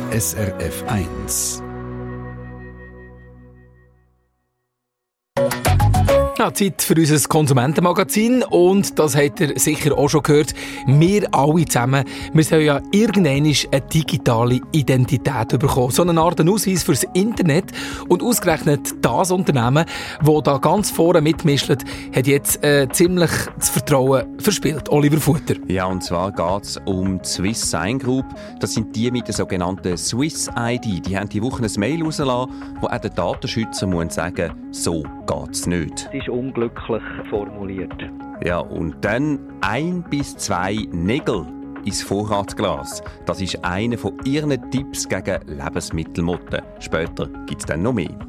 SRF 1. Ja, Zeit für unser Konsumentenmagazin und das habt ihr sicher auch schon gehört. Wir alle zusammen, wir sollen ja irgendwann eine digitale Identität bekommen. So eine Art Ausweis fürs Internet. Und ausgerechnet das Unternehmen, das da ganz vorne mitmischt, hat jetzt ziemlich das Vertrauen verspielt. Oliver Futter. Ja, und zwar geht es um die Swiss Sign Group. Das sind die mit der sogenannten Swiss ID. Die haben die Woche ein Mail rausgelassen, wo auch der Datenschützer muss sagen, so geht's nicht. Das ist unglücklich formuliert. Ja, und dann 1 bis 2 Nägel ins Vorratsglas. Das ist einer von ihren Tipps gegen Lebensmittelmotten. Später gibt es dann noch mehr.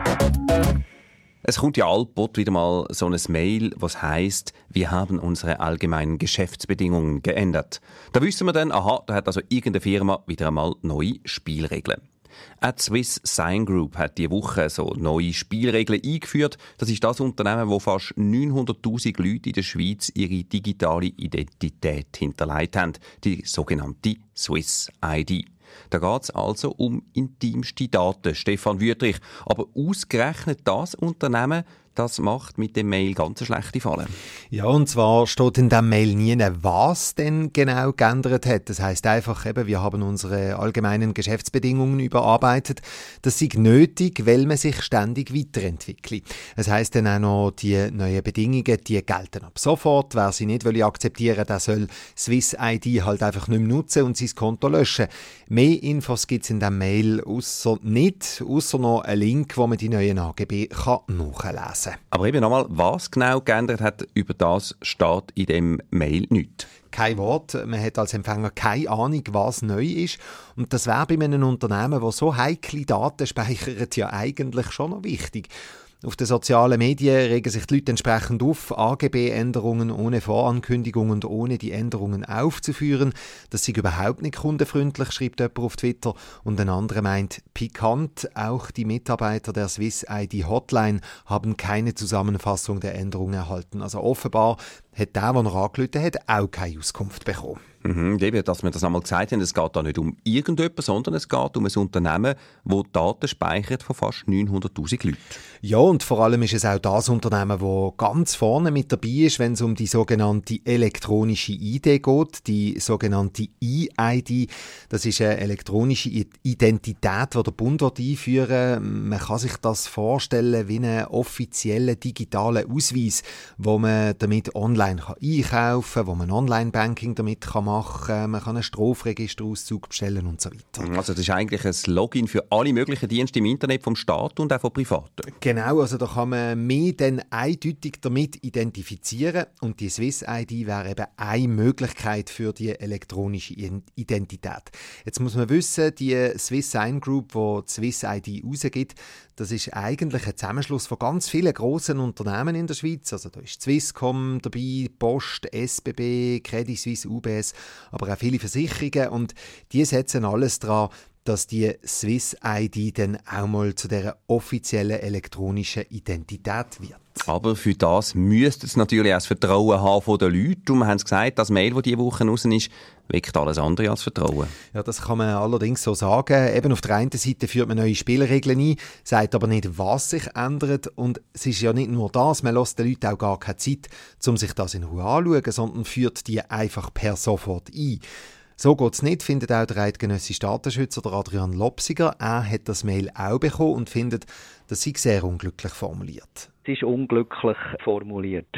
Es kommt ja allbald wieder mal so ein Mail, was heisst, wir haben unsere allgemeinen Geschäftsbedingungen geändert. Da wissen wir dann, aha, da hat also irgendeine Firma wieder einmal neue Spielregeln. Auch die Swiss Sign Group hat diese Woche so neue Spielregeln eingeführt. Das ist das Unternehmen, wo fast 900'000 Leute in der Schweiz ihre digitale Identität hinterlegt haben, die sogenannte Swiss ID. Da geht es also um intimste Daten, Stefan Wüthrich. Aber ausgerechnet das Unternehmen, das macht mit dem Mail ganz eine schlechte Falle. Ja, und zwar steht in dem Mail nie, was denn genau geändert hat. Das heisst einfach, wir haben unsere allgemeinen Geschäftsbedingungen überarbeitet. Das ist nötig, weil man sich ständig weiterentwickelt. Das heisst dann auch noch, die neuen Bedingungen, die gelten ab sofort. Wer sie nicht akzeptieren will, der soll Swiss ID halt einfach nicht mehr nutzen und sein Konto löschen. Mehr Infos gibt es in dem Mail ausser noch einen Link, wo man die neuen AGB nachlesen kann. Aber eben nochmal, was genau geändert hat, über das steht in dem Mail nichts. Kein Wort. Man hat als Empfänger keine Ahnung, was neu ist. Und das wäre bei einem Unternehmen, das so heikle Daten speichert, ja eigentlich schon noch wichtig. Auf den sozialen Medien regen sich die Leute entsprechend auf, AGB-Änderungen ohne Vorankündigung und ohne die Änderungen aufzuführen. Das sei überhaupt nicht kundenfreundlich, schreibt jemand auf Twitter. Und ein anderer meint, pikant, auch die Mitarbeiter der Swiss ID Hotline haben keine Zusammenfassung der Änderungen erhalten. Also offenbar hat der noch angerufen hat, auch keine Auskunft bekommen. Eben, dass wir das einmal gesagt haben, es geht da nicht um irgendjemanden, sondern es geht um ein Unternehmen, das Daten speichert von fast 900'000 Leuten. Ja, und vor allem ist es auch das Unternehmen, das ganz vorne mit dabei ist, wenn es um die sogenannte elektronische ID geht, die sogenannte E-ID. Das ist eine elektronische Identität, die der Bund einführen will. Man kann sich das vorstellen wie einen offiziellen digitalen Ausweis, wo man damit online einkaufen kann, wo man Online-Banking damit machen kann. Man kann einen Strafregisterauszug bestellen und so weiter. Also das ist eigentlich ein Login für alle möglichen Dienste im Internet vom Staat und auch von Privaten. Genau, also da kann man mehr dann eindeutig damit identifizieren und die Swiss ID wäre eben eine Möglichkeit für die elektronische Identität. Jetzt muss man wissen, die Swiss Sign Group, die die Swiss ID rausgibt, das ist eigentlich ein Zusammenschluss von ganz vielen grossen Unternehmen in der Schweiz. Also da ist Swisscom dabei, Post, SBB, Credit Suisse, UBS, aber auch viele Versicherungen und die setzen alles daran, dass die Swiss ID dann auch mal zu dieser offiziellen elektronischen Identität wird. Aber für das müsste es natürlich auch das Vertrauen haben von den Leuten. Und wir haben es gesagt, das Mail, das diese Woche raus ist, weckt alles andere als Vertrauen. Ja, das kann man allerdings so sagen. Eben auf der einen Seite führt man neue Spielregeln ein, sagt aber nicht, was sich ändert. Und es ist ja nicht nur das, man lässt den Leuten auch gar keine Zeit, um sich das in Ruhe anzuschauen, sondern führt die einfach per sofort ein. So geht es nicht, findet auch der eidgenössische Datenschützer der Adrian Lopsiger. Er hat das Mail auch bekommen und findet, das sei sehr unglücklich formuliert. Es ist unglücklich formuliert.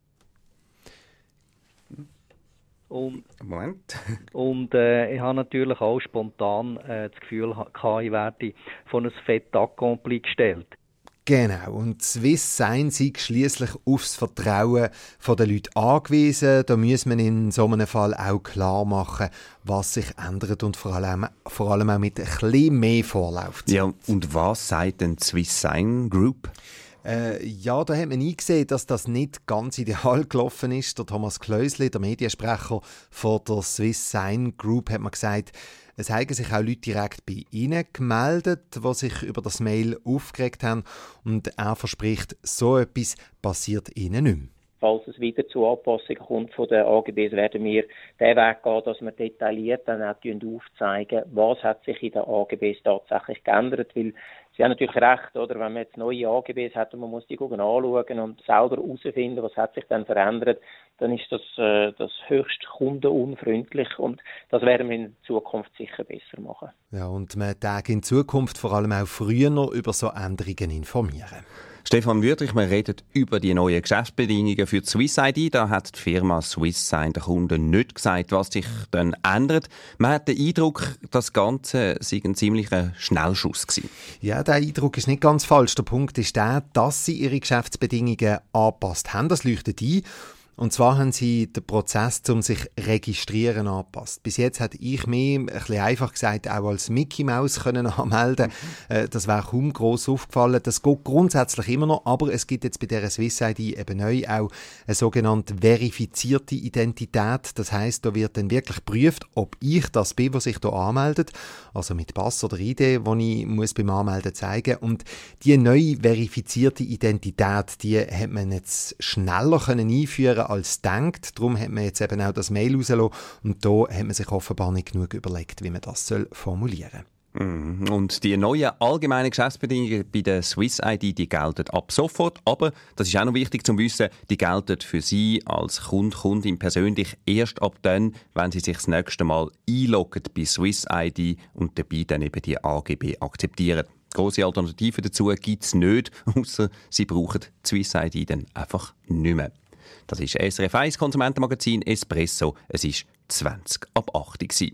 Moment. Und ich habe natürlich auch spontan das Gefühl gehabt, ich werde von einem Fait accompli gestellt. Genau, und Swiss Sign sei schliesslich aufs Vertrauen der Leute angewiesen. Da muss man in so einem Fall auch klar machen, was sich ändert und vor allem auch mit ein bisschen mehr Vorlaufzeit. Ja, und was sagt denn die Swiss Sign Group? Ja, da hat man eingesehen, dass das nicht ganz ideal gelaufen ist. Der Thomas Klösli, der Mediensprecher von der Swiss Sign Group, hat mir gesagt, es haben sich auch Leute direkt bei ihnen gemeldet, die sich über das Mail aufgeregt haben. Und er verspricht, so etwas passiert ihnen nicht mehr. falls es wieder zu Anpassungen kommt von den AGBs, werden wir den Weg gehen, dass wir detailliert dann auch aufzeigen, was hat sich in den AGBs tatsächlich geändert, weil Sie haben natürlich recht, oder? Wenn man jetzt neue AGBs hat und man muss die anschauen und selber herausfinden, was hat sich dann verändert, dann ist das höchst kundenunfreundlich und das werden wir in Zukunft sicher besser machen. Ja, und man darf in Zukunft vor allem auch früher noch über so Änderungen informieren. Stefan Wüthrich, wir reden über die neuen Geschäftsbedingungen für die Swiss ID. Da hat die Firma Swisssign den Kunden nicht gesagt, was sich dann ändert. Man hat den Eindruck, das Ganze sei ein ziemlicher Schnellschuss gewesen. Ja, der Eindruck ist nicht ganz falsch. Der Punkt ist der, dass sie ihre Geschäftsbedingungen angepasst haben. Das leuchtet ein. Und zwar haben sie den Prozess, um sich registrieren, angepasst. Bis jetzt hätte ich mich, ein bisschen einfach gesagt, auch als Mickey Mouse können anmelden. Das wäre kaum gross aufgefallen. Das geht grundsätzlich immer noch, aber es gibt jetzt bei dieser Swiss ID eben neu auch eine sogenannte verifizierte Identität. Das heisst, da wird dann wirklich geprüft, ob ich das bin, was sich hier anmeldet, also mit Pass oder ID, die ich muss beim Anmelden zeigen. Und die neue verifizierte Identität, die hat man jetzt schneller einführen als denkt. Darum hat man jetzt eben auch das Mail rausgelassen und da hat man sich offenbar nicht genug überlegt, wie man das formulieren soll. Und die neuen allgemeinen Geschäftsbedingungen bei der Swiss ID, die gelten ab sofort. Aber, das ist auch noch wichtig zu wissen, die gelten für Sie als Kundin persönlich erst ab dann, wenn Sie sich das nächste Mal einloggen bei Swiss ID und dabei dann eben die AGB akzeptieren. Grosse Alternativen dazu gibt es nicht, ausser Sie brauchen die Swiss ID dann einfach nicht mehr. Das ist SRF 1 Konsumentenmagazin Espresso. Es war 20 ab 8 Uhr.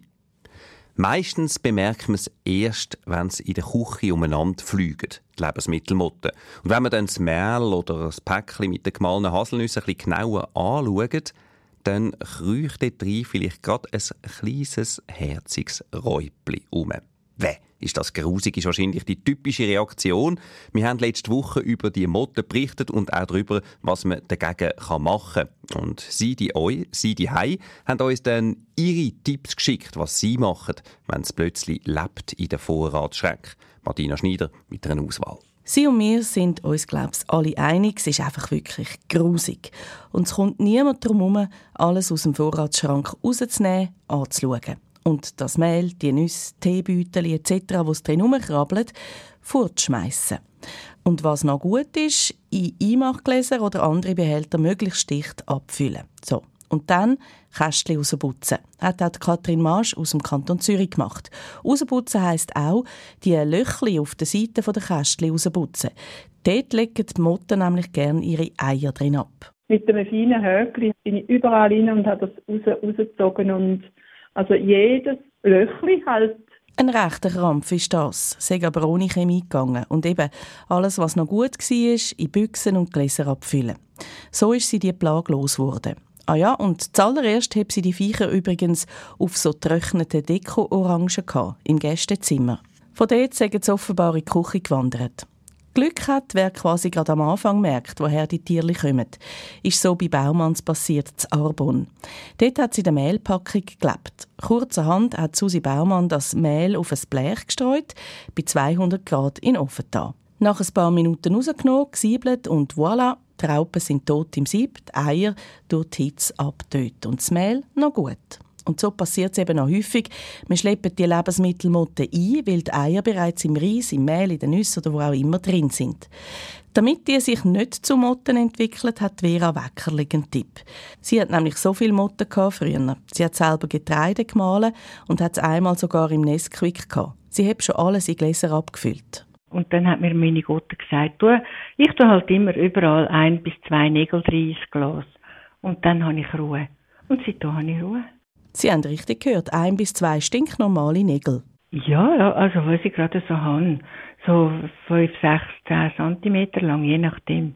Meistens bemerkt man es erst, wenn es in der Küche umeinander fliegen, die Lebensmittelmotten. Und wenn man dann das Mehl oder das Päckchen mit den gemahlenen Haselnüssen ein bisschen genauer anschaut, dann kreucht dort drin vielleicht gerade ein kleines, herziges Räupli rum. Weh, ist das grusig, ist wahrscheinlich die typische Reaktion. Wir haben letzte Woche über die Motten berichtet und auch darüber, was man dagegen machen kann. Und Sie die Hei haben uns dann ihre Tipps geschickt, was sie machen, wenn es plötzlich lebt in den Vorratsschränken. Martina Schneider mit einer Auswahl. Sie und wir sind uns, glaube ich, alle einig, es ist einfach wirklich grusig. Und es kommt niemand darum herum, alles aus dem Vorratsschrank rauszunehmen, anzuschauen. Und das Mehl, die Nüsse, Teebeutel etc., die es drin herumkrabbeln, fortschmeissen. Und was noch gut ist, in Einmachgläser oder andere Behälter möglichst dicht abfüllen. So. Und dann Kästchen rausputzen. Hat auch Katrin Maasch aus dem Kanton Zürich gemacht. Rausputzen heisst auch, die Löchli auf der Seite der Kästchen rausputzen. Dort legen die Motten nämlich gerne ihre Eier drin ab. Mit einem feinen Höckli bin ich überall rein und habe das rausgezogen und also jedes Löchli halt. Ein rechter Krampf ist das, sei aber ohne Chemie gegangen. Und eben alles, was noch gut war, in Büchsen und Gläser abfüllen. So ist sie die Plage losgeworden. Ah ja, und zuallererst hat sie die Viecher übrigens auf so getrockneten Deko-Orangen im Gästezimmer. Von dort sind sie offenbar in die Küche gewandert. Glück hat, wer quasi gerade am Anfang merkt, woher die Tiere kommen. Ist so bei Baumanns passiert, zu Arbon. Dort hat sie in der Mehlpackung gelebt. Kurzerhand hat Susi Baumann das Mehl auf ein Blech gestreut, bei 200 Grad in den Ofen getan. Nach ein paar Minuten rausgenommen, gesiebelt und voilà, die Raupen sind tot im Sieb, die Eier durch die Hitze abgetötet und das Mehl noch gut. Und so passiert es eben auch häufig. Wir schleppen die Lebensmittelmotten ein, weil die Eier bereits im Reis, im Mehl, in den Nüssen oder wo auch immer drin sind. Damit die sich nicht zu Motten entwickelt, hat Vera Weckerli einen Tipp. Sie hat nämlich so viele Motten früher. Sie hat selber Getreide gemahlen und hat es einmal sogar im Nesquik gehabt. Sie hat schon alles in Gläser abgefüllt. Und dann hat mir meine Gotte gesagt, ich tue halt immer überall 1 bis 2 Nägel rein ins Glas. Und dann habe ich Ruhe. Und seitdem habe ich Ruhe. Sie haben richtig gehört, 1 bis 2 stinknormale Nägel. Ja, also was ich gerade so habe. So 5, 6, 10 Zentimeter lang, je nachdem.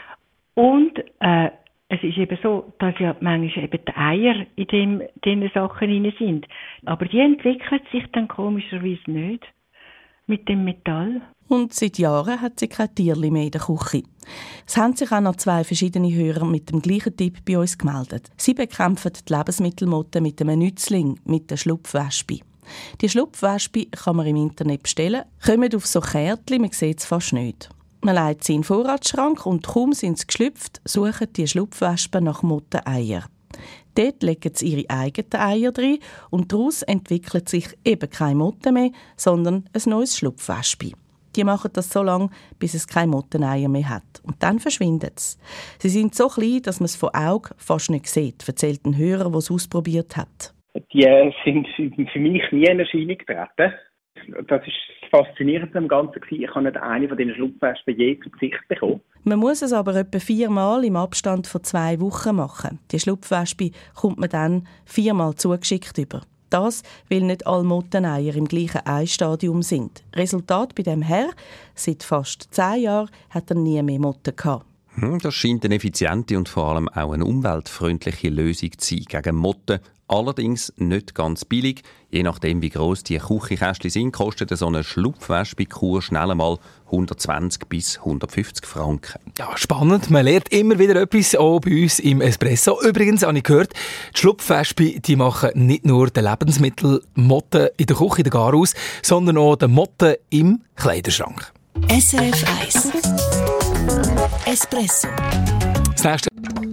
Und es ist eben so, dass ja manchmal eben die Eier in diesen Sachen drin sind. Aber die entwickeln sich dann komischerweise nicht mit dem Metall. Und seit Jahren hat sie kein Tierli mehr in der Küche. Es haben sich auch noch 2 verschiedene Hörer mit dem gleichen Tipp bei uns gemeldet. Sie bekämpfen die Lebensmittelmotten mit einem Nützling, mit der Schlupfwespe. Die Schlupfwespe kann man im Internet bestellen, kommen auf so Kärtchen, man sieht es fast nicht. Man legt sie in den Vorratsschrank und kaum sind sie geschlüpft, suchen die Schlupfwespen nach Motteneiern. Dort legen sie ihre eigenen Eier drin und daraus entwickelt sich eben keine Motte mehr, sondern ein neues Schlupfwespe. Die machen das so lange, bis es keine Motteneier mehr hat. Und dann verschwinden sie. Sie sind so klein, dass man es von Augen fast nicht sieht, erzählt ein Hörer, der es ausprobiert hat. Die sind für mich nie in Erscheinung getreten. Das ist faszinierend am Ganzen. Ich habe nicht eine von diesen Schlupfwespen je zu Gesicht bekommen. Man muss es aber etwa 4-mal im Abstand von 2 Wochen machen. Die Schlupfwespe kommt man dann 4-mal zugeschickt über. Das, weil nicht alle Motteneier im gleichen Eistadium sind. Resultat bei dem Herr: seit fast 10 Jahren hat er nie mehr Motten gehabt. Das scheint eine effiziente und vor allem auch eine umweltfreundliche Lösung zu sein gegen Motten. Allerdings nicht ganz billig. Je nachdem, wie gross die Küchenkästchen sind, kostet so eine Schlupfwespe-Kur schnell einmal 120 bis 150 Franken. Ja, spannend. Man lernt immer wieder etwas, auch bei uns im Espresso. Übrigens habe ich gehört, die Schlupfwespe, die machen nicht nur den Lebensmittelmotten in der Küche, in der Garaus, sondern auch den Motten im Kleiderschrank. SRF 1 Espresso. Das nächste.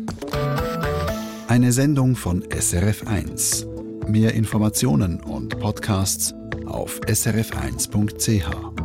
Eine Sendung von SRF 1. Mehr Informationen und Podcasts auf srf1.ch.